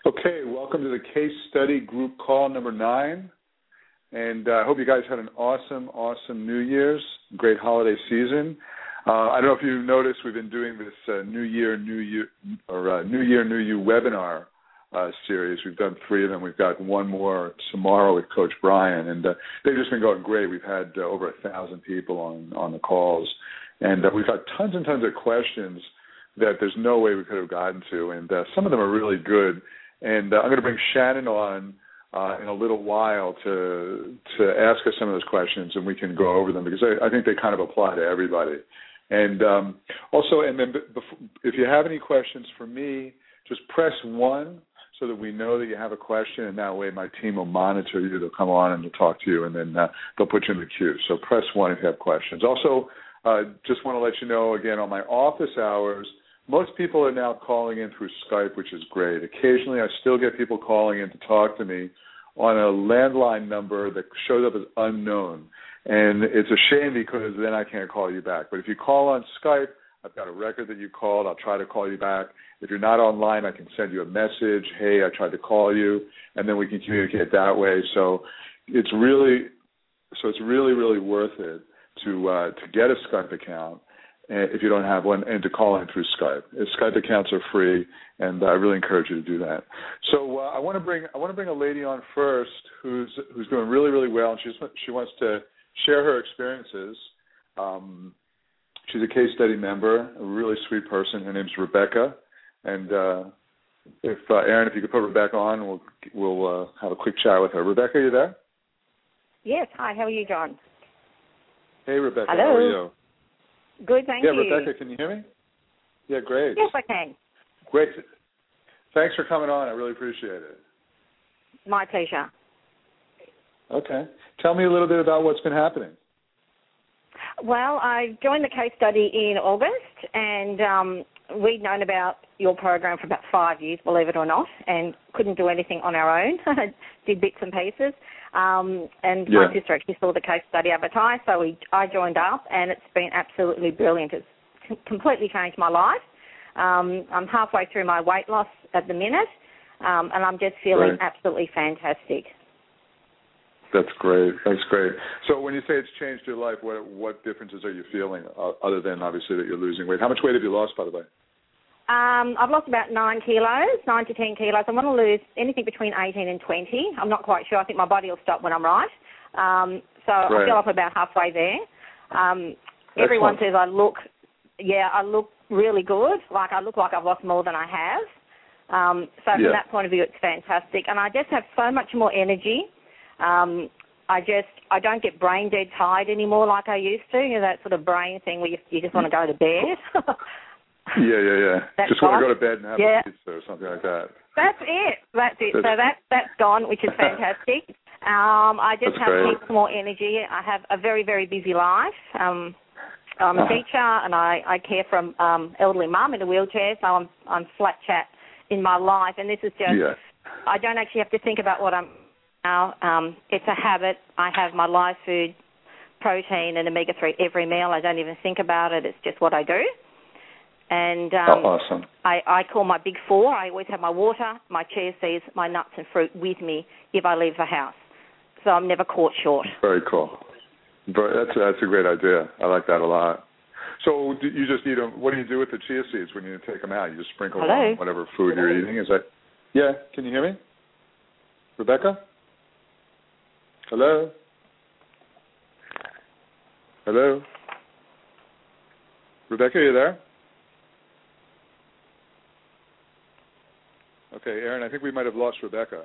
Okay, welcome to the case study group call number 9. And I hope you guys had an awesome New Year's, great holiday season. I don't know if you've noticed, we've been doing this New Year, New You webinar series. We've done 3 of them. We've got one more tomorrow with Coach Brian, and they've just been going great. We've had over 1,000 people on the calls, and we've got tons and tons of questions that there's no way we could have gotten to, and some of them are really good. And I'm going to bring Shannon on in a little while to ask us some of those questions, and we can go over them because I think they kind of apply to everybody. And also, and then if you have any questions for me, just press 1 so that we know that you have a question, and that way my team will monitor you. They'll come on and they'll talk to you, and then they'll put you in the queue. So press 1 if you have questions. Also, just want to let you know, again, on my office hours, most people are now calling in through Skype, which is great. Occasionally, I still get people calling in to talk to me on a landline number that shows up as unknown. And it's a shame because then I can't call you back. But if you call on Skype, I've got a record that you called. I'll try to call you back. If you're not online, I can send you a message. Hey, I tried to call you, and then we can communicate that way. So it's really worth it to get a Skype account if you don't have one, and to call in through Skype. Skype accounts are free, and I really encourage you to do that. So I want to bring a lady on first who's doing really well, and she wants to share her experiences. She's a case study member, a really sweet person. Her name's Rebecca, and if Aaron, if you could put Rebecca on, we'll have a quick chat with her. Rebecca, are you there? Yes. Hi. How are you, John? Hey, Rebecca. Hello. How are you? Good, thank you. Yeah, Rebecca, can you hear me? Yeah, great. Yes, I can. Great. Thanks for coming on. I really appreciate it. My pleasure. Okay. Tell me a little bit about what's been happening. Well, I joined the case study in August, and we'd known about your program for about 5 years, believe it or not, and couldn't do anything on our own. Did bits and pieces. And my sister actually saw the case study advertised, so I joined up, and it's been absolutely brilliant. It's completely changed my life. I'm halfway through my weight loss at the minute, and I'm just feeling absolutely fantastic. That's great. That's great. So when you say it's changed your life, what differences are you feeling, other than obviously that you're losing weight? How much weight have you lost, by the way? I've lost about 9 to 10 kilos. I want to lose anything between 18 and 20. I'm not quite sure. I think my body will stop when I'm right. So I feel like I'm about halfway there. Everyone says I look really good. Like I look like I've lost more than I have. So from that point of view, it's fantastic. And I just have so much more energy. I don't get brain dead tired anymore like I used to. You know, that sort of brain thing where you just want to go to bed. Yeah. That's just want to go to bed and have a pizza or something like that. That's it. So that's gone, which is fantastic. I just have heaps more energy. I have a very, very busy life. I'm a teacher, and I care for an elderly mum in a wheelchair, so I'm flat chat in my life. And this is just, I don't actually have to think about what I'm now. It's a habit. I have my live food, protein and omega-3 every meal. I don't even think about it. It's just what I do. And awesome. I call my big 4. I always have my water, my chia seeds, my nuts and fruit with me if I leave the house. So I'm never caught short. Very cool. That's a great idea. I like that a lot. So you just eat them. What do you do with the chia seeds when you take them out? You just sprinkle them on whatever food you're eating? Is that? Yeah. Can you hear me? Rebecca? Hello? Hello? Rebecca, are you there? Okay, Aaron, I think we might have lost Rebecca.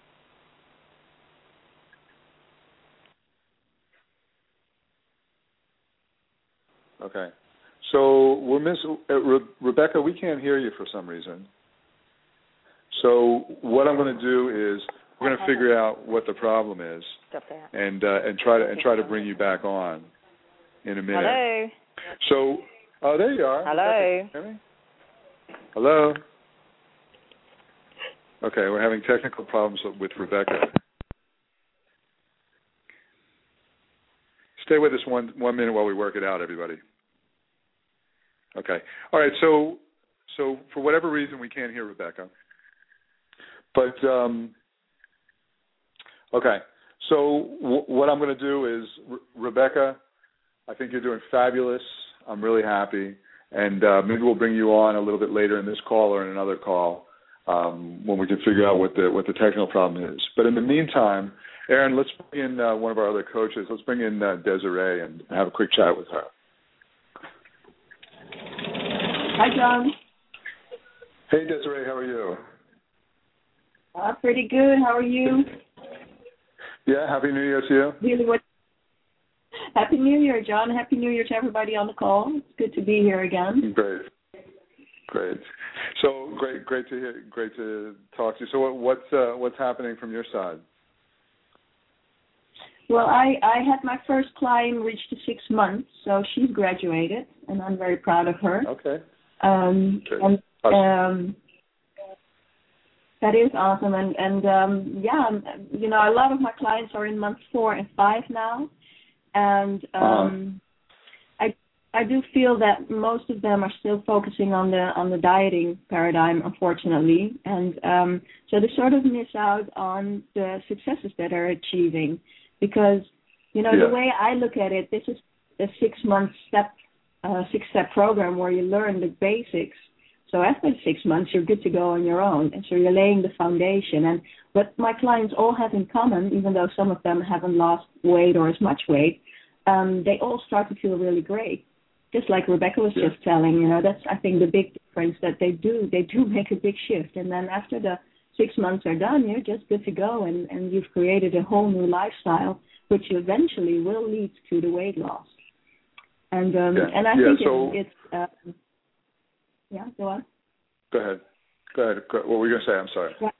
Okay. So Rebecca, we can't hear you for some reason. So what I'm going to do is we're going to figure out what the problem is and try to bring you back on in a minute. Hello. So, there you are. Hello. Rebecca, can you hear me? Hello. Okay, we're having technical problems with Rebecca. Stay with us one minute while we work it out, everybody. Okay. All right, so for whatever reason we can't hear Rebecca, But okay. So what I'm going to do is, Rebecca, I think you're doing fabulous. I'm really happy, and maybe we'll bring you on a little bit later in this call or in another call when we can figure out what the technical problem is. But in the meantime, Aaron, let's bring in one of our other coaches. Let's bring in Desiree and have a quick chat with her. Hi, John. Hey, Desiree, how are you? Pretty good. How are you? Yeah, Happy New Year to you. Really, Happy New Year, John. Happy New Year to everybody on the call. It's good to be here again. Great. So great to talk to you. So what's happening from your side? Well, I had my first client reach the 6 months, so she's graduated, and I'm very proud of her. Okay. That is awesome, and yeah, you know, a lot of my clients are in month 4 and 5 now, and I do feel that most of them are still focusing on the dieting paradigm, unfortunately, and so they sort of miss out on the successes that they're achieving, because you know the way I look at it, this is a 6-month six-step program where you learn the basics. So after 6 months, you're good to go on your own, and so you're laying the foundation. And what my clients all have in common, even though some of them haven't lost weight or as much weight, they all start to feel really great. Just like Rebecca was just telling, you know, that's, I think, the big difference, that they do make a big shift. And then after the 6 months are done, you're just good to go, and you've created a whole new lifestyle, which eventually will lead to the weight loss. And and I think it's yeah, go on. Go ahead. What were you going to say? I'm sorry. Yeah.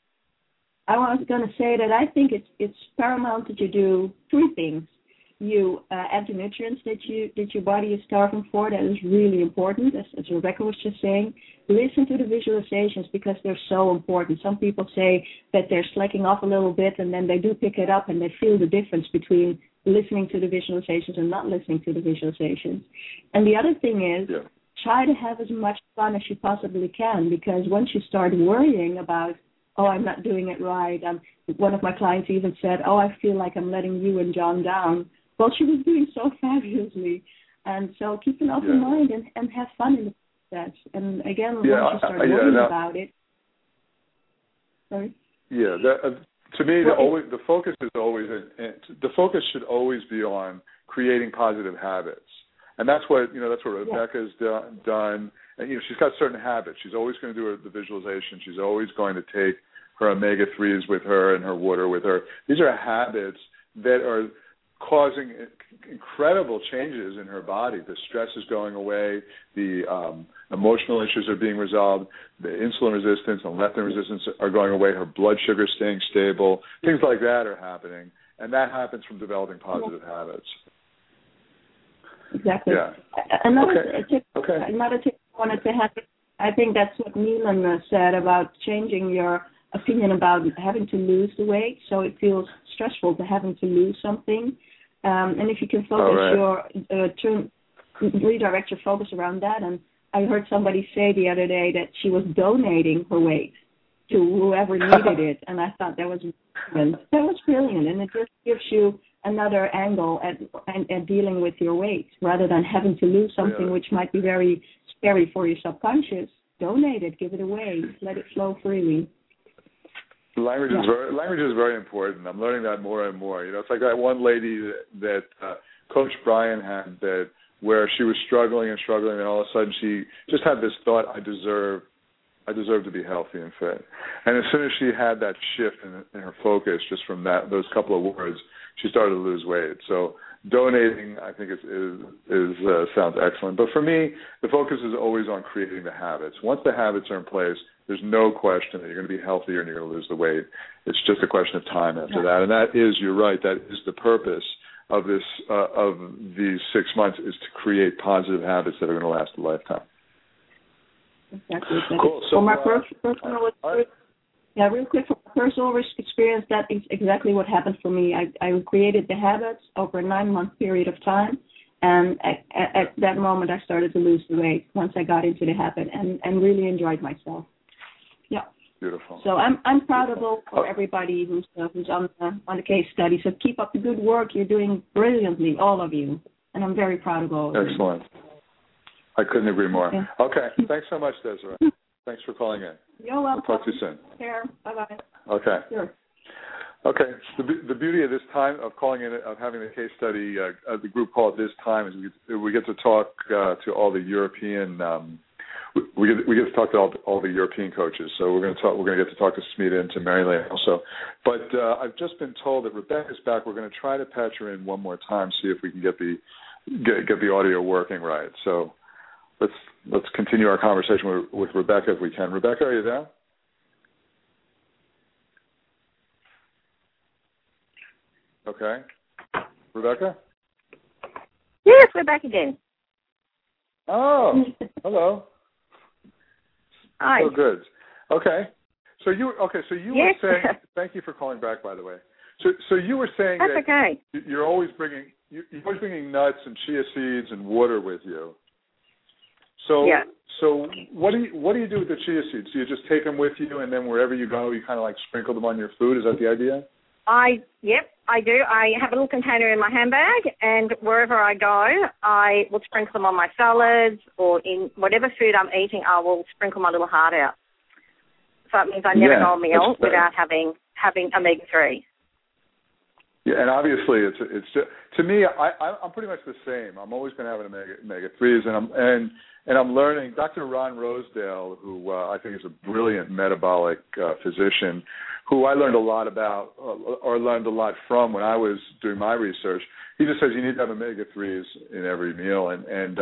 I was going to say that I think it's paramount that you do 3 things. You add the nutrients that your body is starving for. That is really important, as Rebecca was just saying. Listen to the visualizations, because they're so important. Some people say that they're slacking off a little bit, and then they do pick it up, and they feel the difference between listening to the visualizations and not listening to the visualizations. And the other thing is, try to have as much fun as you possibly can, because once you start worrying about, oh, I'm not doing it right, one of my clients even said, oh, I feel like I'm letting you and John down. Well, she was doing so fabulously. And so keep an open mind and have fun in the process. And again, once you start worrying about it. Sorry? Yeah, to me, the focus is always, the focus should always be on creating positive habits. And that's what Rebecca's done. And, you know, she's got certain habits. She's always going to do the visualization. She's always going to take her omega-3s with her and her water with her. These are habits that are causing incredible changes in her body. The stress is going away. The emotional issues are being resolved. The insulin resistance and leptin resistance are going away. Her blood sugar is staying stable. Things like that are happening. And that happens from developing positive habits. Exactly. Yeah. Another tip I wanted to have, I think that's what Neelan said about changing your opinion about having to lose the weight. So it feels stressful to having to lose something. And if you can focus redirect your focus around that. And I heard somebody say the other day that she was donating her weight to whoever needed it. And I thought that was brilliant. That was brilliant. And it just gives you another angle at dealing with your weight, rather than having to lose something which might be very scary for your subconscious. Donate it, give it away, let it flow freely. Language is very important. I'm learning that more and more. You know, it's like that one lady that Coach Brian had, that where she was struggling, and all of a sudden she just had this thought: I deserve to be healthy and fit. And as soon as she had that shift in her focus, just from those couple of words, she started to lose weight. So donating, I think, is sounds excellent. But for me, the focus is always on creating the habits. Once the habits are in place, there's no question that you're going to be healthier and you're going to lose the weight. It's just a question of time after that. And that is, you're right, that is the purpose of this of these 6 months, is to create positive habits that are going to last a lifetime. Exactly. Cool. So, my personal real quick, from personal experience, that is exactly what happened for me. I created the habits over a 9-month period of time, and at that moment I started to lose the weight once I got into the habit and really enjoyed myself. Yeah. Beautiful. So I'm proud of for everybody who's on the case study. So keep up the good work. You're doing brilliantly, all of you, and I'm very proud of all of you. Excellent. I couldn't agree more. Okay. Thanks so much, Desiree. Thanks for calling in. You're welcome. We'll talk to you soon. Take care. Bye-bye. Okay. Sure. Okay. The beauty of this time of calling in, of having the case study, the group call at this time, is we get to talk to all the European. We get to talk to all the European coaches. So we're going to get to talk to Smita and to Mary-Lane also. But I've just been told that Rebecca's back. We're going to try to patch her in one more time, see if we can get the audio working right. So let's continue our conversation with Rebecca if we can. Rebecca, are you there? Okay. Rebecca? Yes, we're back again. Oh, hello. Hi. Oh, good. Okay. So you were saying. Thank you for calling back, by the way. So you were saying that's that okay. you're always bringing nuts and chia seeds and water with you. So yeah. So what do you do with the chia seeds? Do you just take them with you, and then wherever you go, you kind of like sprinkle them on your food? Is that the idea? Yep, I do. I have a little container in my handbag, and wherever I go, I will sprinkle them on my salads or in whatever food I'm eating. I will sprinkle my little heart out. So it means I never go a meal without having omega-3. Yeah, and obviously it's just, to me, I'm pretty much the same. I'm always going to have an omega-3s, and I'm learning. Dr. Ron Rosedale, who I think is a brilliant metabolic physician, who I learned a lot about or learned a lot from when I was doing my research. He just says you need to have omega-3s in every meal, and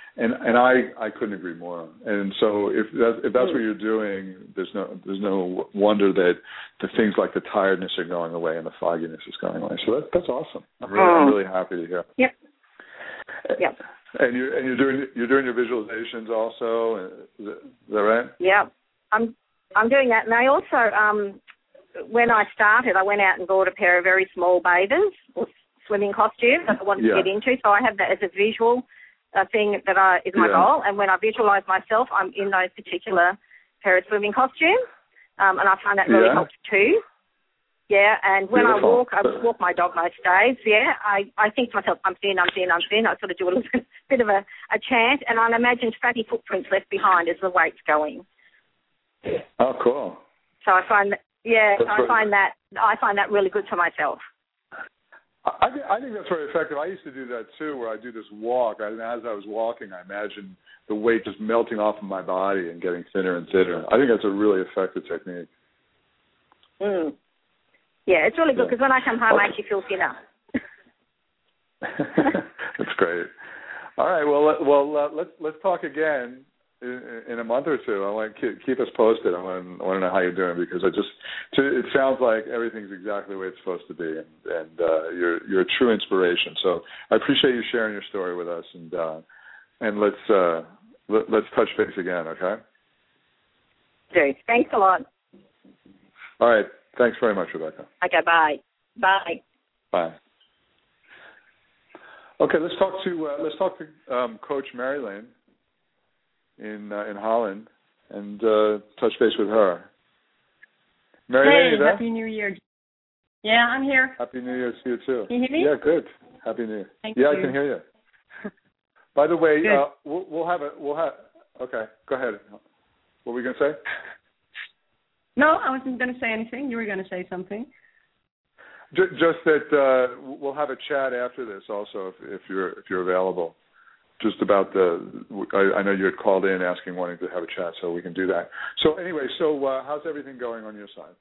I couldn't agree more. And so if that's what you're doing, there's no wonder that the things like the tiredness are going away and the fogginess is going away. So that's awesome. I'm really happy to hear. Yep. Yep. And you're doing your visualizations also. Is that right? Yeah, I'm doing that, and I also when I started, I went out and bought a pair of very small bathers or swimming costumes that I wanted to get into. So I have that as a visual thing that is my goal. And when I visualize myself, I'm in those particular pair of swimming costumes, and I find that really helps too. Yeah, and when I walk my dog most days. Yeah, I think to myself, I'm thin. I sort of do a little bit of a chant, and I imagine fatty footprints left behind as the weight's going. Oh, cool. So I find that. Yeah, so I find that really good for myself. I think that's very effective. I used to do that too, where I do this walk, and as I was walking, I imagined the weight just melting off of my body and getting thinner and thinner. I think that's a really effective technique. Yeah, it's really good because when I come home, I actually feel thinner. That's great. All right, well, let's talk again in a month or two. I want to keep us posted. I want to know how you're doing because it sounds like everything's exactly the way it's supposed to be, and you're a true inspiration. So I appreciate you sharing your story with us, and let's touch base again, okay? Okay. Thanks a lot. All right. Thanks very much, Rebecca. Okay. Bye. Bye. Bye. Okay. Let's talk to Coach Mary-Lane in Holland and touch base with her. Mary-Lane, hey, Happy New Year. Yeah, I'm here. Happy New Year to you too. Can you hear me? Yeah, good. Happy New Year. Thank you. I can hear you. By the way, we'll have. Okay, go ahead. What were we going to say? No, I wasn't going to say anything. You were going to say something. Just that we'll have a chat after this also, if you're available. Just about I know you had called in wanting to have a chat, so we can do that. So anyway, how's everything going on your side?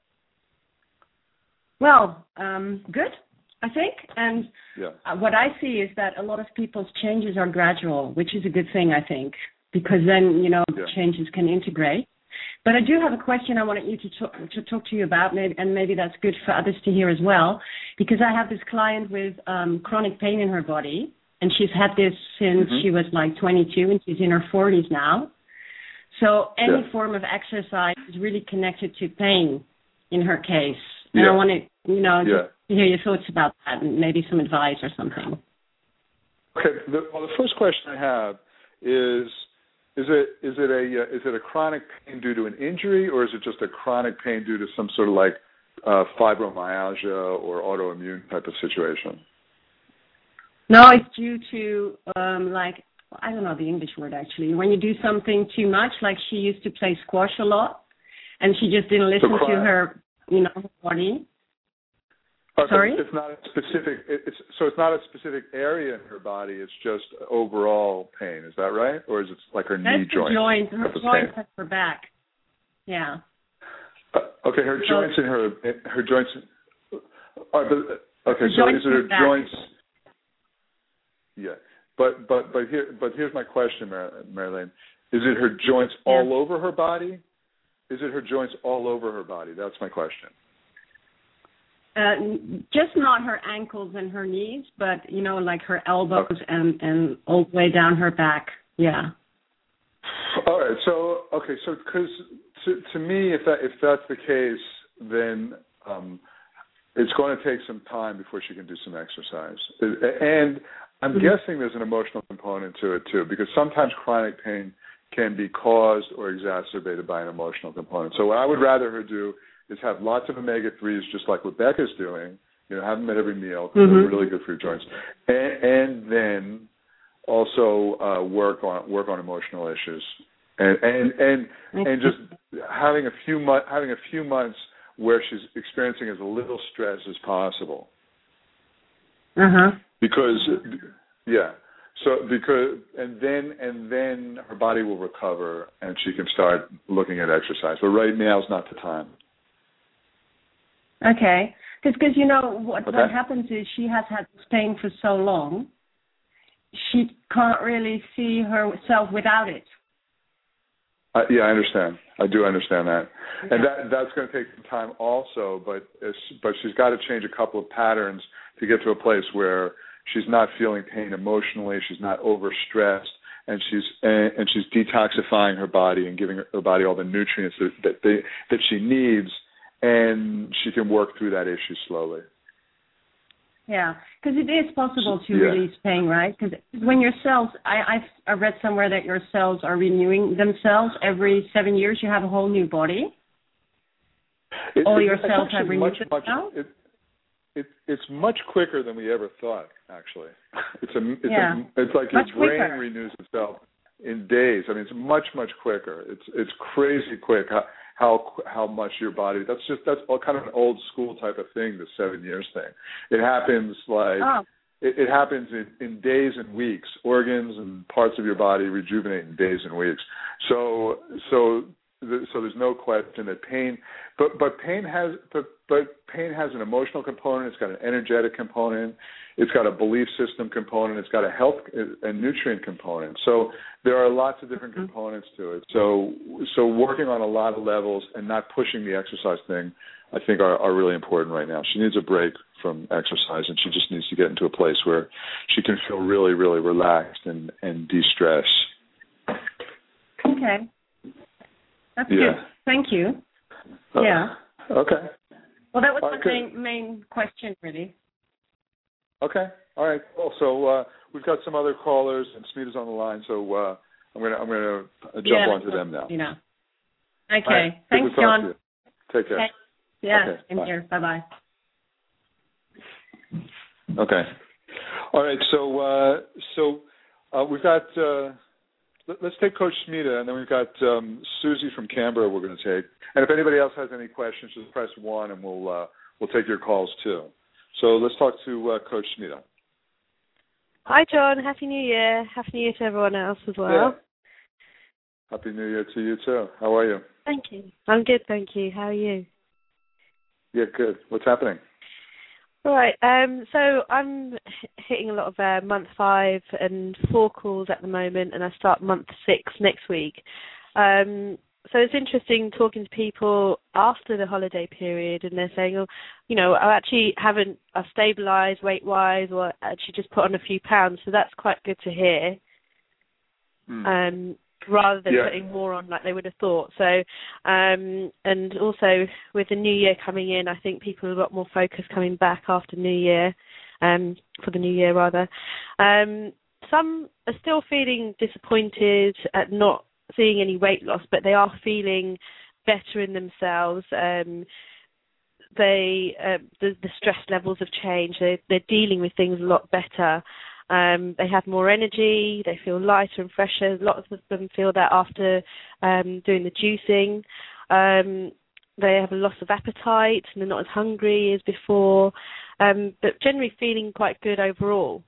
Well, good, I think. And what I see is that a lot of people's changes are gradual, which is a good thing, I think, because then, changes can integrate. But I do have a question I wanted you to talk to you about, and maybe that's good for others to hear as well, because I have this client with chronic pain in her body, and she's had this since she was like 22, and she's in her 40s now. So any form of exercise is really connected to pain in her case. And I wanted, just to hear your thoughts about that and maybe some advice or something. Okay. The first question I have is, Is it a chronic pain due to an injury, or is it just a chronic pain due to some sort of like fibromyalgia or autoimmune type of situation? No, it's due to I don't know the English word actually. When you do something too much, like she used to play squash a lot, and she just didn't listen to her, her body. Sorry? It's not a specific. It's not a specific area in her body. It's just overall pain. Is that right, or is it like her knee joint? Her joints at her back. Yeah. Okay, her joints and her joints. Okay, so is it her joints? Yeah, but here's my question, Marilyn. Is it her joints all over her body? Is it her joints all over her body? That's my question. Just not her ankles and her knees, but like her elbows and all the way down her back. Yeah. All right. So because to me, if that's the case, then it's going to take some time before she can do some exercise. And I'm guessing there's an emotional component to it too, because sometimes chronic pain can be caused or exacerbated by an emotional component. So what I would rather her do is have lots of omega-3s, just like what Becca's doing. Have them at every meal because they're really good for your joints, and then also work on emotional issues, and just having a few months where she's experiencing as little stress as possible. Because then her body will recover and she can start looking at exercise. But right now is not the time. Okay, because what happens is she has had this pain for so long, she can't really see herself without it. Yeah, I understand. I do understand that, and that's going to take some time also. But she's got to change a couple of patterns to get to a place where she's not feeling pain emotionally, she's not overstressed, and she's detoxifying her body and giving her body all the nutrients that she needs. And she can work through that issue slowly. Yeah, because it is possible to release pain, right? Because when your cells, I read somewhere that your cells are renewing themselves every 7 years. You have a whole new body. All your cells have renewed themselves. It's much quicker than we ever thought. Actually, it's like your brain renews itself in days. I mean, it's much quicker. It's crazy quick. How much your body, that's all kind of an old school type of thing, the 7 years thing. It happens it happens in days and weeks. Organs and parts of your body rejuvenate in days and weeks. So there's no question that pain, but pain has an emotional component, it's got an energetic component, it's got a belief system component, it's got a health and nutrient component. So there are lots of different components to it. So working on a lot of levels and not pushing the exercise thing, I think are really important right now. She needs a break from exercise, and she just needs to get into a place where she can feel really, really relaxed and de-stress. Okay. That's good. Thank you. Okay. Well, that was my main question, really. Okay. All right. Cool. So we've got some other callers, and Smita's on the line. So I'm gonna jump onto them now. Okay. Right. Thanks, John. Take care. Okay. Yeah. Okay. I'm here. Bye-bye. Okay. All right. So we've got. Let's take Coach Smita, and then we've got Susie from Canberra we're going to take. And if anybody else has any questions, just press 1, and we'll take your calls too. So let's talk to Coach Smita. Hi, John. Happy New Year. Happy New Year to everyone else as well. Yeah. Happy New Year to you too. How are you? Thank you. I'm good, thank you. How are you? Yeah, good. What's happening? All right. So I'm hitting a lot of month 5 and 4 calls at the moment, and I start month 6 next week. So it's interesting talking to people after the holiday period, and they're saying, I've stabilised weight-wise, or actually just put on a few pounds. So that's quite good to hear. Rather than putting more on like they would have thought. So, and also with the new year coming in, I think people are a lot more focused coming back after New Year, for the new year rather. Some are still feeling disappointed at not seeing any weight loss, but they are feeling better in themselves. The stress levels have changed. They're dealing with things a lot better. They have more energy. They feel lighter and fresher. Lots of them feel that after doing the juicing. They have a loss of appetite and they're not as hungry as before, but generally feeling quite good overall.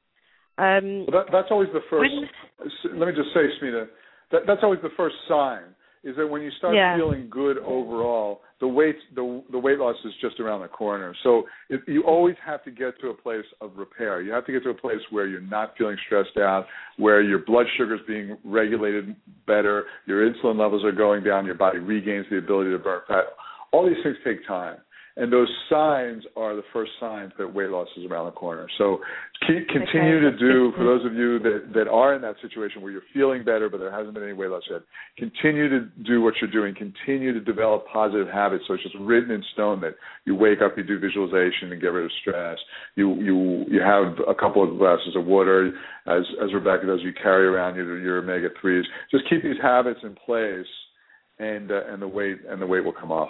That's always the first. Let me just say, Smita, that's always the first sign. Is that when you start feeling good overall, the weight loss is just around the corner. So you always have to get to a place of repair. You have to get to a place where you're not feeling stressed out, where your blood sugar is being regulated better, your insulin levels are going down, your body regains the ability to burn fat. All these things take time. And those signs are the first signs that weight loss is around the corner. So continue to do, for those of you that are in that situation where you're feeling better but there hasn't been any weight loss yet, continue to do what you're doing. Continue to develop positive habits so it's just written in stone that you wake up, you do visualization and get rid of stress. You have a couple of glasses of water, as Rebecca does, you carry around your omega-3s. Just keep these habits in place and the weight will come off.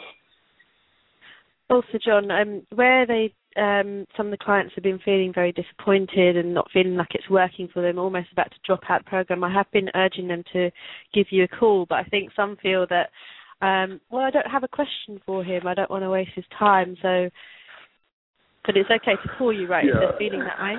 Also, John, where some of the clients have been feeling very disappointed and not feeling like it's working for them, almost about to drop out the program, I have been urging them to give you a call, but I think some feel that, I don't have a question for him. I don't want to waste his time, but it's okay to call you, right, if they're feeling that way?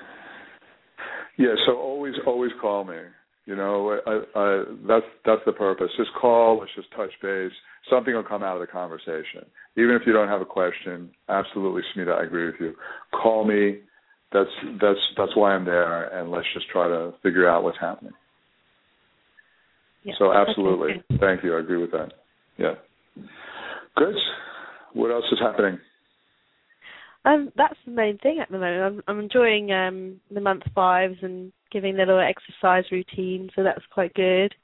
Yeah, so always call me. You know, that's the purpose. Just call, let's just touch base. Something will come out of the conversation. Even if you don't have a question, absolutely, Smita, I agree with you. Call me. That's why I'm there, and let's just try to figure out what's happening. Yeah, so absolutely. Okay. Thank you. I agree with that. Yeah. Good. What else is happening? That's the main thing at the moment. I'm enjoying the month 5s and giving the little exercise routine, so that's quite good.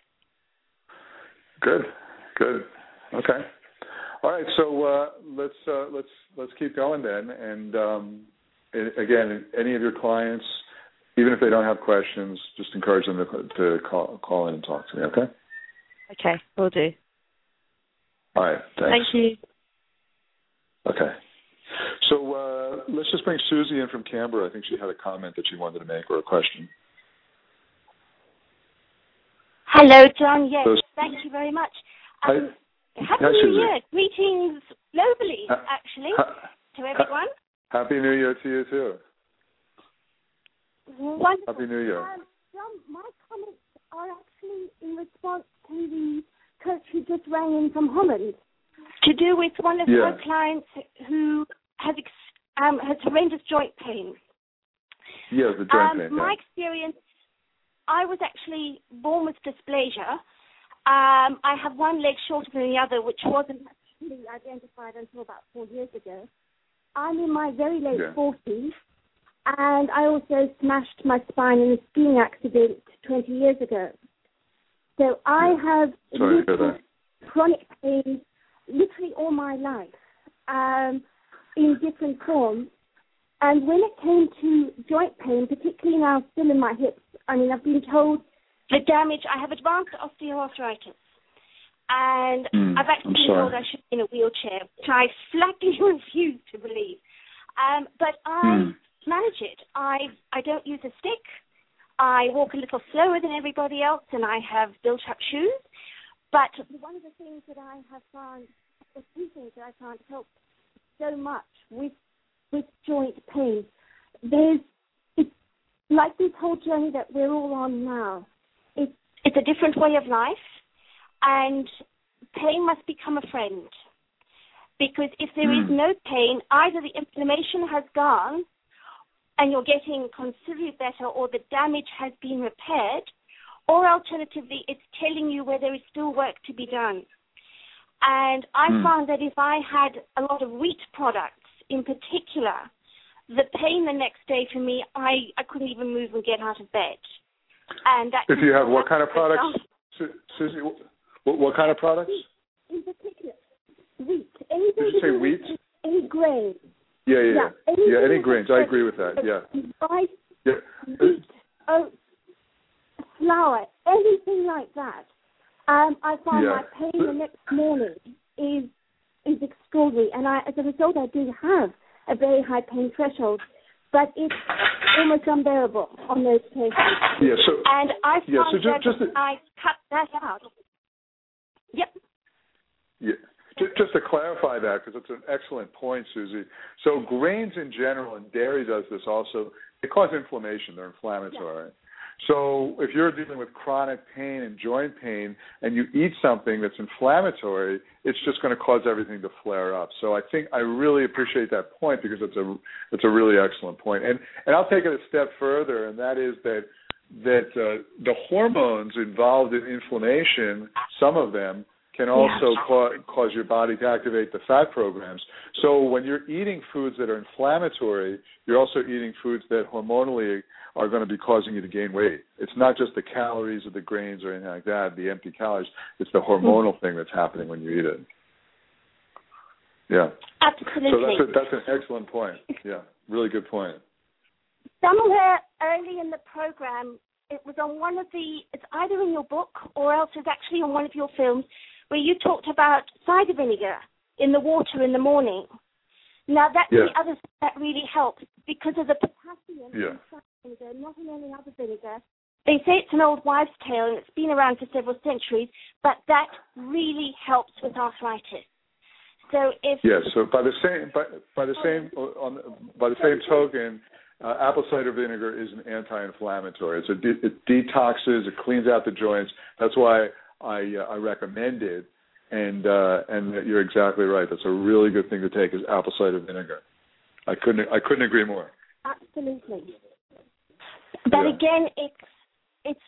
Good. Okay. All right. So let's keep going then. And again, any of your clients, even if they don't have questions, just encourage them to call in and talk to me. Okay. Okay, will do. All right. Thanks. Thank you. Okay. So let's just bring Susie in from Canberra. I think she had a comment that she wanted to make or a question. Hello, John. Yes, thank you very much. Happy New Year. Greetings globally, actually, to everyone. Happy New Year to you, too. Wonderful. Happy New Year. John, my comments are actually in response to the coach who just rang in from Holland, to do with one of her clients who has horrendous joint pain. Yeah, the joint pain. My experience, I was actually born with dysplasia. I have one leg shorter than the other, which wasn't actually identified until about 4 years ago. I'm in my very late 40s, and I also smashed my spine in a skiing accident 20 years ago. So I have chronic pain literally all my life, in different forms. And when it came to joint pain, particularly now still in my hips, I mean, I've been told the damage, I have advanced osteoarthritis. And I've actually been told I should be in a wheelchair, which I flatly refuse to believe. But I manage it. I don't use a stick. I walk a little slower than everybody else, and I have built-up shoes. But one of the things that I have found, the two things that I found help so much with joint pain, it's like this whole journey that we're all on now. It's a different way of life, and pain must become a friend. Because if there is no pain, either the inflammation has gone and you're getting considerably better, or the damage has been repaired, or alternatively, it's telling you where there is still work to be done. And I found that if I had a lot of wheat products in particular, the pain the next day for me, I couldn't even move and get out of bed. And that if you have what kind of products, Susie? What kind of products? In particular, wheat. Anything. Did you say wheat? Any grain. Yeah, any grains. I agree with that. Yeah. Rice, wheat, oats, flour, anything like that, I find my pain the next morning is extraordinary, and as a result, I do have a very high pain threshold, but it's almost unbearable on those cases. Yeah. So. And I find that I cut that out. Yep. Yeah. Just to clarify that, because it's an excellent point, Susie. So grains in general, and dairy does this also, they cause inflammation. They're inflammatory. Yeah. So if you're dealing with chronic pain and joint pain and you eat something that's inflammatory, it's just going to cause everything to flare up. So I think I really appreciate that point because it's a really excellent point. And I'll take it a step further, and that is that the hormones involved in inflammation, some of them, can also cause your body to activate the fat programs. So when you're eating foods that are inflammatory, you're also eating foods that hormonally are going to be causing you to gain weight. It's not just the calories or the grains or anything like that, the empty calories. It's the hormonal thing that's happening when you eat it. Yeah. Absolutely. So that's an excellent point. Yeah, really good point. Somewhere early in the program, it was on it's either in your book or else it's actually on one of your films, where you talked about cider vinegar in the water in the morning. Now, that's the other thing that really helps because of the potassium in cider vinegar, not in any other vinegar. They say it's an old wives' tale and it's been around for several centuries, but that really helps with arthritis. So so by the same token, apple cider vinegar is an anti-inflammatory. It detoxes, it cleans out the joints. That's why I recommend it, and you're exactly right. That's a really good thing to take is apple cider vinegar. I couldn't agree more. Absolutely. But again, it's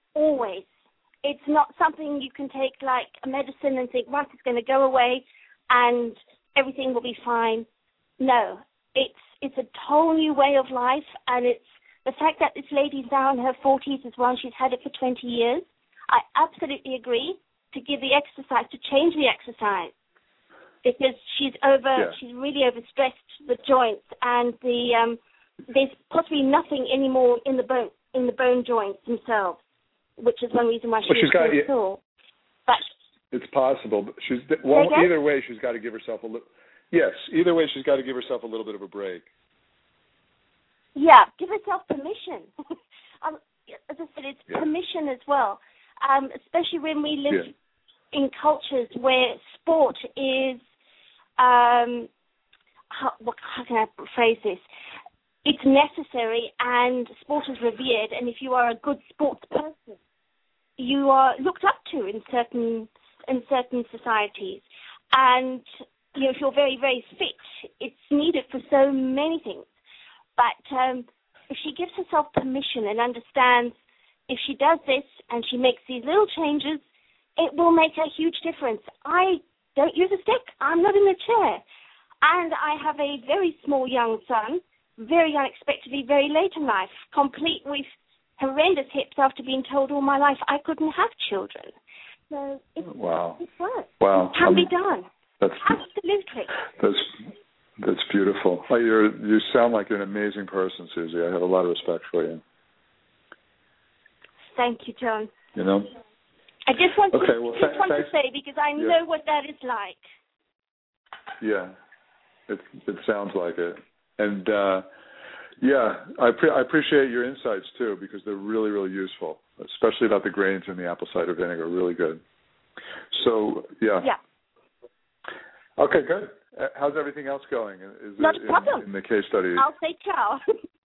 not something you can take like a medicine and think, right, it's going to go away and everything will be fine. No, it's a whole new way of life, and it's the fact that this lady's now in her 40s as well. She's had it for 20 years. I absolutely agree to give the exercise, to change the exercise, because she's really overstressed the joints, and there's possibly nothing anymore in the bone joints themselves, which is one reason why she's so sore. But it's possible. But either way, she's got to give herself a little. Yes, either way, she's got to give herself a little bit of a break. Yeah, give herself permission. As I said, it's permission as well. Especially when we live in cultures where sport is, how can I phrase this? It's necessary and sport is revered, and if you are a good sports person, you are looked up to in certain societies. And if you're very, very fit, it's needed for so many things. But if she gives herself permission and understands if she does this and she makes these little changes, it will make a huge difference. I don't use a stick. I'm not in a chair. And I have a very small young son, very unexpectedly, very late in life, complete with horrendous hips after being told all my life I couldn't have children. So it works. Wow. It can be done. Absolutely. That's beautiful. You sound like you're an amazing person, Susie. I have a lot of respect for you. Thank you, John. I just want to say, because I know what that is like. Yeah, it sounds like it. And, I appreciate your insights, too, because they're really, really useful, especially about the grains in the apple cider vinegar. Really good. So, Yeah. Okay, good. How's everything else going? Not a problem. In the case study? I'll say ciao.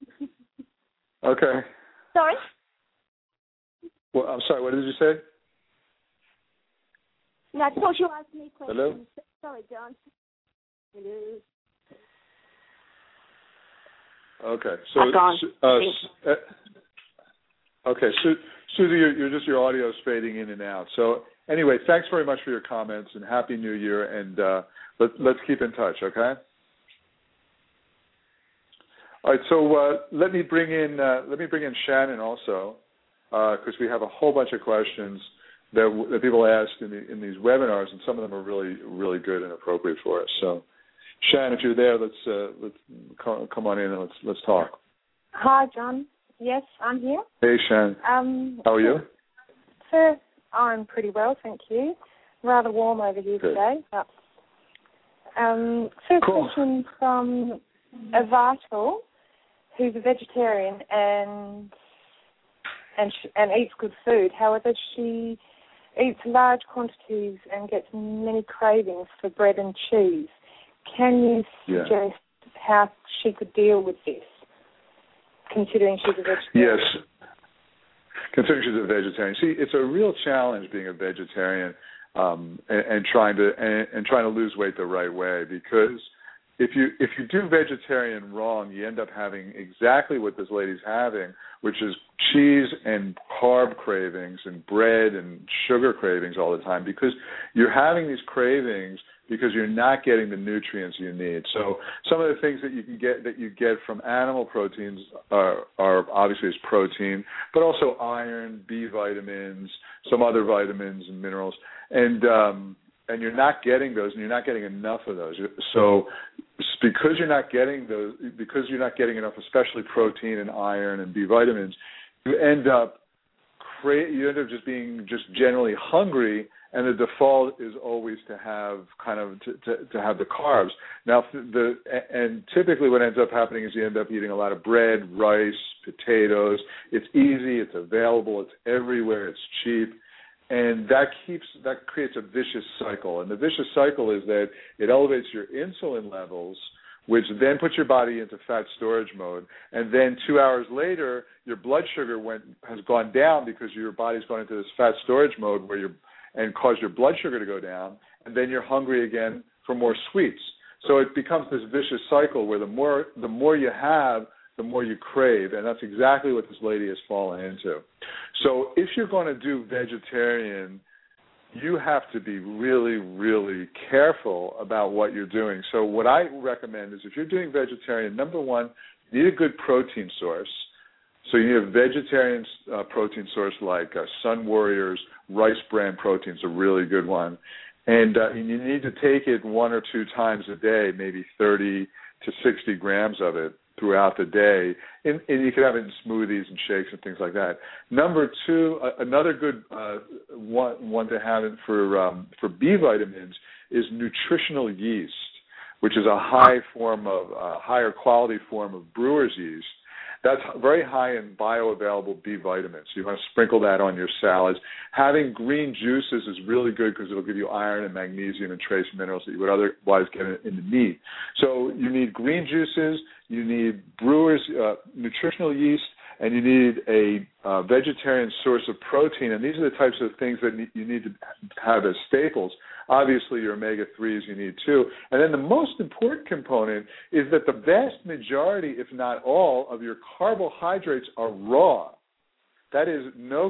Okay. Sorry? Well, I'm sorry, what did you say? No, I thought you asked me questions. Hello? Sorry, John. Hello. Okay. So, I've gone. Okay, Susie, your audio is fading in and out. So, anyway, thanks very much for your comments, and Happy New Year, and let's keep in touch, okay? All right, so let me bring in Shannon also, because we have a whole bunch of questions that people asked in these webinars, and some of them are really, really good and appropriate for us. So, Shannon, if you're there, let's come on in and let's talk. Hi, John. Yes, I'm here. Hey, Shannon. How are you? First, I'm pretty well, thank you. Rather warm over here today. But, first question from a Vital, who's a vegetarian and eats good food. However, she eats large quantities and gets many cravings for bread and cheese. Can you suggest how she could deal with this, considering she's a vegetarian? Yes. Considering she's a vegetarian, see, it's a real challenge being a vegetarian and trying to lose weight the right way, because if you do vegetarian wrong, you end up having exactly what this lady's having, which is cheese and carb cravings and bread and sugar cravings all the time, because you're having these cravings because you're not getting the nutrients you need. So some of the things that you get from animal proteins are obviously is protein, but also iron, B vitamins, some other vitamins and minerals, and you're not getting those, and you're not getting enough of those. So because you're not getting those, because you're not getting enough, especially protein and iron and B vitamins, you end up just being generally hungry. And the default is always to have to have the carbs. Now, and typically what ends up happening is you end up eating a lot of bread, rice, potatoes. It's easy, it's available, it's everywhere, it's cheap, and that creates a vicious cycle. And the vicious cycle is that it elevates your insulin levels, which then puts your body into fat storage mode. And then 2 hours later, your blood sugar has gone down because your body's gone into this fat storage mode and cause your blood sugar to go down, and then you're hungry again for more sweets. So it becomes this vicious cycle where the more you have, the more you crave, and that's exactly what this lady has fallen into. So if you're going to do vegetarian, you have to be really, really careful about what you're doing. So what I recommend is if you're doing vegetarian, number one, you need a good protein source. So you need a vegetarian protein source like Sun Warriors Rice Bran Protein's a really good one. And you need to take it 1 or 2 times a day, maybe 30 to 60 grams of it throughout the day. And you can have it in smoothies and shakes and things like that. Number 2, another good one to have it for B vitamins is nutritional yeast, which is a higher quality form of brewer's yeast. That's very high in bioavailable B vitamins. You want to sprinkle that on your salads. Having green juices is really good because it'll give you iron and magnesium and trace minerals that you would otherwise get in the meat. So you need green juices, you need brewer's nutritional yeast, and you need a vegetarian source of protein. And these are the types of things that you need to have as staples. Obviously, your omega-3s you need too. And then the most important component is that the vast majority, if not all, of your carbohydrates are raw. That is no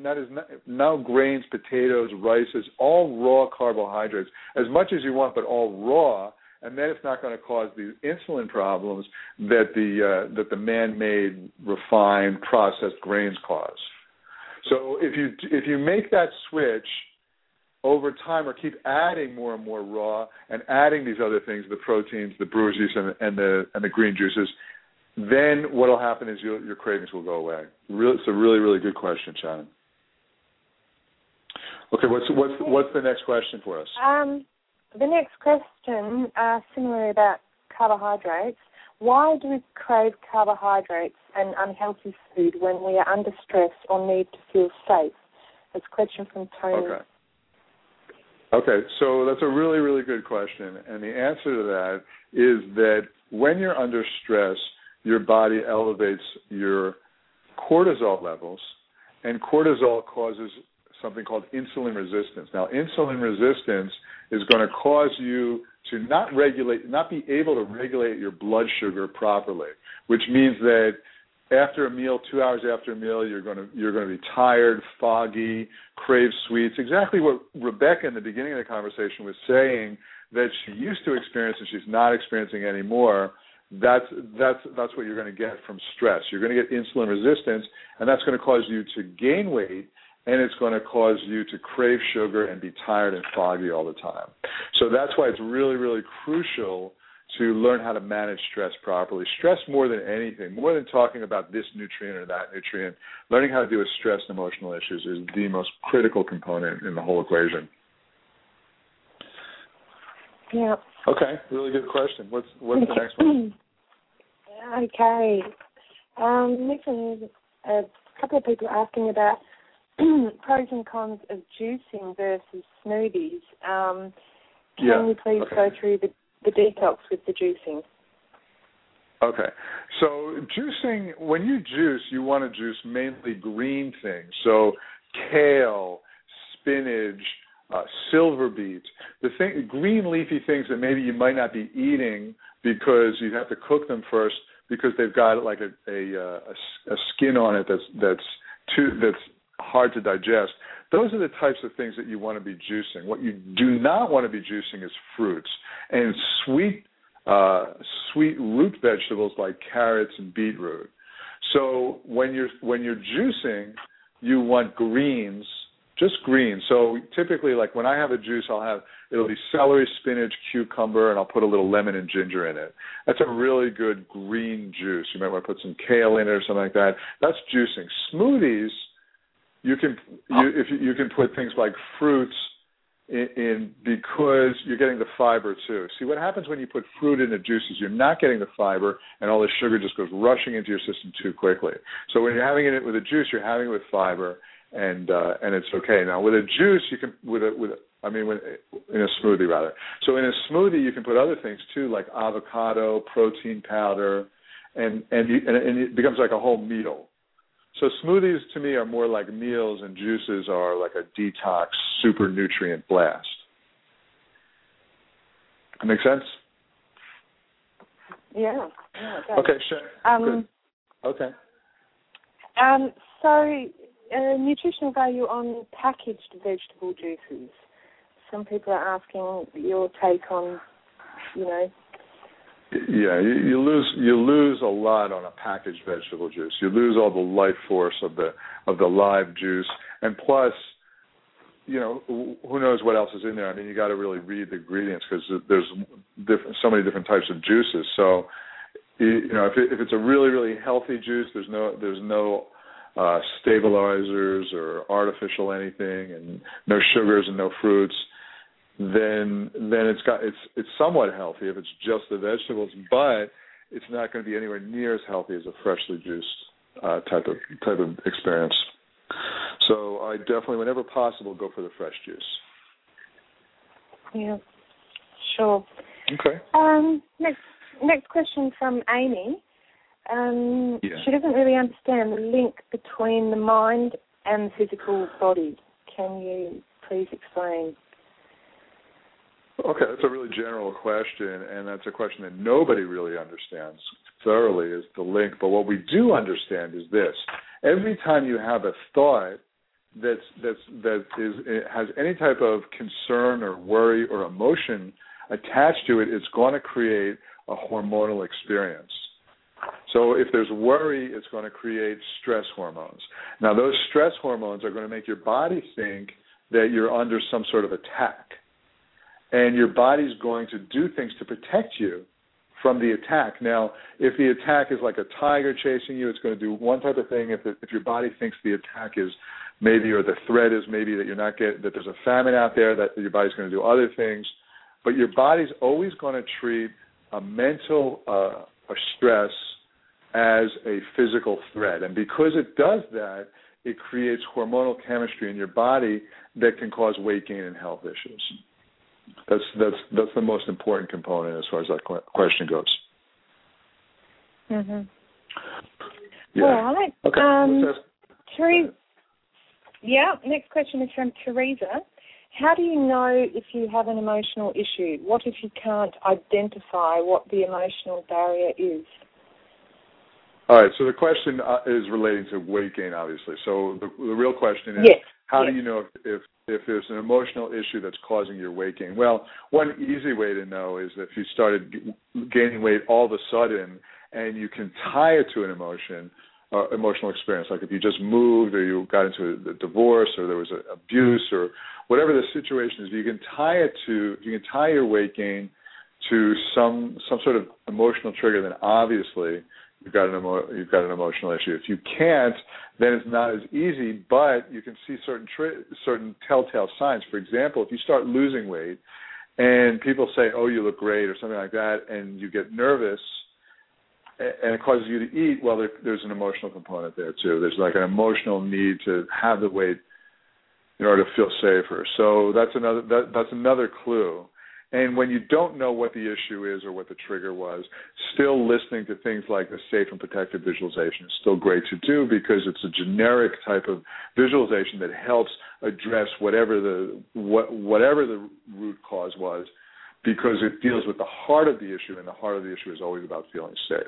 grains, potatoes, rices, all raw carbohydrates, as much as you want, but all raw. And then it's not going to cause these insulin problems that the man-made, refined, processed grains cause. So if you make that switch over time, or keep adding more and more raw and adding these other things, the proteins, the brewer's yeast, and the green juices, then what will happen is your cravings will go away. It's a really, really good question, Shannon. Okay, what's the next question for us? The next question, similarly about carbohydrates. Why do we crave carbohydrates and unhealthy food when we are under stress or need to feel safe? That's a question from Tony. Okay, so that's a really, really good question. And the answer to that is that when you're under stress, your body elevates your cortisol levels, and cortisol causes something called insulin resistance. Now, insulin resistance is going to cause you to not be able to regulate your blood sugar properly, which means that after a meal, 2 hours after a meal, you're going to be tired, foggy, crave sweets. Exactly what Rebecca in the beginning of the conversation was saying that she used to experience and she's not experiencing anymore. That's what you're going to get from stress. You're going to get insulin resistance, and that's going to cause you to gain weight, and it's going to cause you to crave sugar and be tired and foggy all the time. So that's why it's really, really crucial to learn how to manage stress properly. Stress more than anything, more than talking about this nutrient or that nutrient, learning how to deal with stress and emotional issues is the most critical component in the whole equation. Yeah. Okay, really good question. What's the next one? Okay. Next one is a couple of people asking about pros and cons of juicing versus smoothies. Can you please go through the detox with the juicing? Okay. So juicing, when you juice, you want to juice mainly green things. So kale, spinach, silver beet, green leafy things that maybe you might not be eating because you have to cook them first because they've got like a skin on it that's hard to digest. Those are the types of things that you want to be juicing. What you do not want to be juicing is fruits and sweet root vegetables like carrots and beetroot. So when you're juicing, you want greens, just greens. So typically, like when I have a juice, it'll be celery, spinach, cucumber, and I'll put a little lemon and ginger in it. That's a really good green juice. You might want to put some kale in it or something like that. That's juicing. Smoothies, you can put things like fruits in because you're getting the fiber too. See, what happens when you put fruit in the juices, you're not getting the fiber, and all the sugar just goes rushing into your system too quickly. So when you're having it with a juice, you're having it with fiber, and it's okay. Now with a juice, you can in a smoothie rather. So in a smoothie, you can put other things too, like avocado, protein powder, and it becomes like a whole meal. So smoothies to me are more like meals, and juices are like a detox, super nutrient blast. That make sense? Yeah. Okay, sure. Good. Okay. So, nutritional value on packaged vegetable juices. Some people are asking your take on, Yeah, you lose a lot on a packaged vegetable juice. You lose all the life force of the live juice, and plus, who knows what else is in there. I mean, you got to really read the ingredients because there's so many different types of juices. So, if it's a really really healthy juice, there's no stabilizers or artificial anything, and no sugars and no fruits. Then it's somewhat healthy if it's just the vegetables, but it's not going to be anywhere near as healthy as a freshly juiced type of experience. So I definitely, whenever possible, go for the fresh juice. Yeah, sure. Okay. Next question from Amy. She doesn't really understand the link between the mind and the physical body. Can you please explain? Okay, that's a really general question, and that's a question that nobody really understands thoroughly, is the link. But what we do understand is this: every time you have a thought has any type of concern or worry or emotion attached to it, it's going to create a hormonal experience. So if there's worry, it's going to create stress hormones. Now, those stress hormones are going to make your body think that you're under some sort of attack. And your body's going to do things to protect you from the attack. Now, if the attack is like a tiger chasing you, it's going to do one type of thing. If your body thinks the attack is maybe, or the threat is maybe that that there's a famine out there, that your body's going to do other things. But your body's always going to treat a mental stress as a physical threat. And because it does that, it creates hormonal chemistry in your body that can cause weight gain and health issues. That's the most important component as far as that question goes. Mhm. Yeah. All right. Okay. Teresa. Yeah. Next question is from Teresa. How do you know if you have an emotional issue? What if you can't identify what the emotional barrier is? All right. So the question is relating to weight gain, obviously. So the real question is, how do you know if there's an emotional issue that's causing your weight gain? Well, one easy way to know is if you started gaining weight all of a sudden and you can tie it to an emotional experience, like if you just moved or you got into a divorce or there was abuse or whatever the situation is, you can tie your weight gain to some sort of emotional trigger, then obviously you've got an emotional issue. If you can't, then it's not as easy, but you can see certain telltale signs. For example, if you start losing weight and people say, "Oh, you look great," or something like that, and you get nervous, and it causes you to eat, well, there's an emotional component there too. There's like an emotional need to have the weight in order to feel safer. So that's another clue. And when you don't know what the issue is or what the trigger was, still listening to things like the safe and protective visualization is still great to do, because it's a generic type of visualization that helps address whatever the root cause was, because it deals with the heart of the issue, and the heart of the issue is always about feeling safe.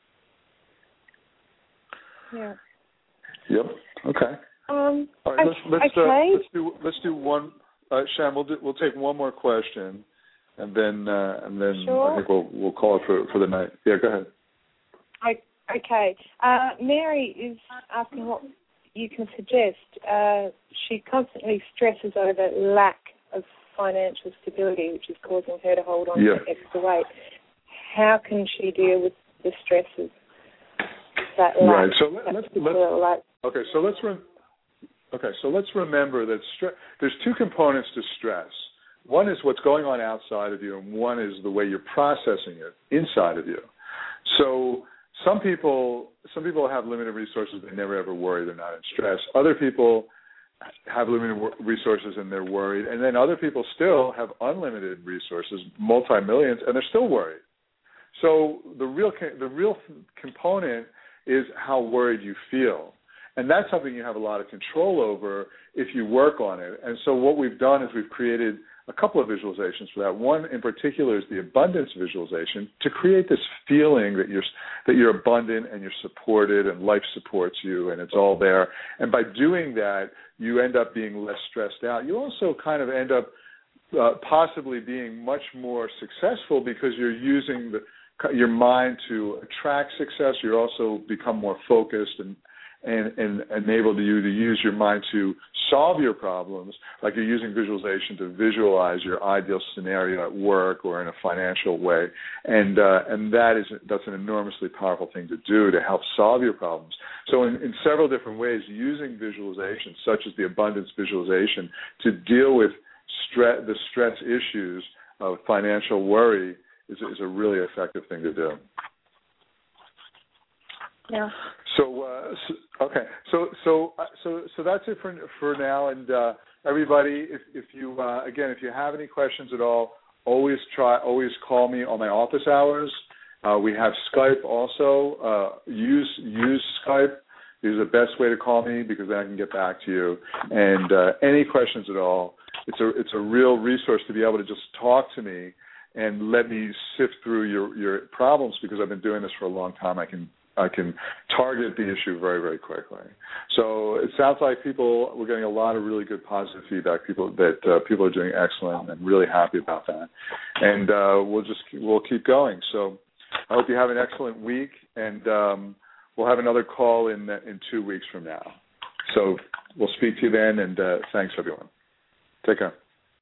Yeah. Yep. Okay. All right. Let's do one. Shan, we'll take one more question, and then sure. I think we'll call it for the night. Yeah. Go ahead. Okay. Mary is asking what you can suggest. She constantly stresses over lack of financial stability, which is causing her to hold on to extra weight. How can she deal with the stresses? Right. So let's remember that there's two components to stress. One is what's going on outside of you, and one is the way you're processing it inside of you. So some people have limited resources; they never ever worry; they're not in stress. Other people have limited resources and they're worried, and then other people still have unlimited resources, multi-millions, and they're still worried. So the real component is how worried you feel. And that's something you have a lot of control over if you work on it. And so what we've done is we've created a couple of visualizations for that. One in particular is the abundance visualization, to create this feeling that you're abundant and you're supported and life supports you and it's all there. And by doing that, you end up being less stressed out. You also kind of end up possibly being much more successful, because you're using your mind to attract success. You also become more focused and enable you to use your mind to solve your problems, like you're using visualization to visualize your ideal scenario at work or in a financial way, and that's an enormously powerful thing to do to help solve your problems. So in several different ways, using visualization, such as the abundance visualization, to deal with the stress issues of financial worry is a really effective thing to do. Yeah. So okay. So that's it for now. And everybody, if you have any questions at all, always call me on my office hours. We have Skype also. Use Skype. This is the best way to call me, because then I can get back to you. And any questions at all, it's a real resource to be able to just talk to me and let me sift through your problems, because I've been doing this for a long time. I can target the issue very, very quickly. So it sounds like we're getting a lot of really good positive feedback. People are doing excellent, and really happy about that. And we'll keep going. So I hope you have an excellent week, and we'll have another call in 2 weeks from now. So we'll speak to you then, and thanks everyone. Take care.